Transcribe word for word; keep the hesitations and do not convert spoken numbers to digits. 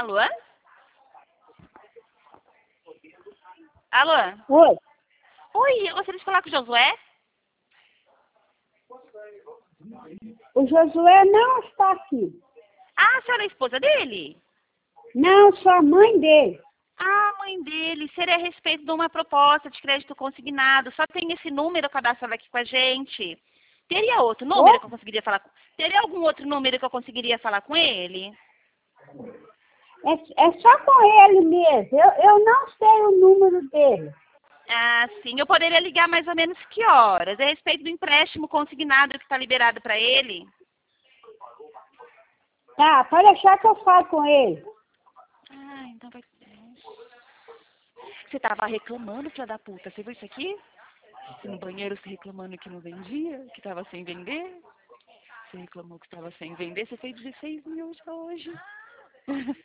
Alô? Alô? Oi. Oi, eu gostaria de falar com o Josué? O Josué não está aqui. Ah, a senhora é a esposa dele? Não, sou a mãe dele. Ah, mãe dele, seria a respeito de uma proposta de crédito consignado. Só tem esse número cadastrado aqui com a gente. Teria outro número que eu conseguiria falar com... Teria algum outro número que eu conseguiria falar com ele? É, é só com ele mesmo. Eu, eu não sei o número dele. Ah, sim. Eu poderia ligar mais ou menos que horas? É a respeito do empréstimo consignado que está liberado para ele? Tá, pode deixar que eu falo com ele. Ah, então vai... Você tava reclamando, filha da puta. Você viu isso aqui? No banheiro você reclamando que não vendia, que tava sem vender. Você reclamou que estava sem vender, você fez dezesseis mil já hoje.